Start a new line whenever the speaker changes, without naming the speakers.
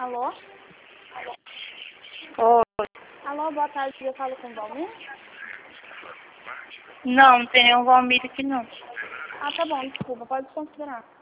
Alô?
Oi.
Alô, boa tarde, eu falo com o Valmir?
Não tem nenhum Valmir aqui não.
Ah, tá bom, desculpa, pode considerar.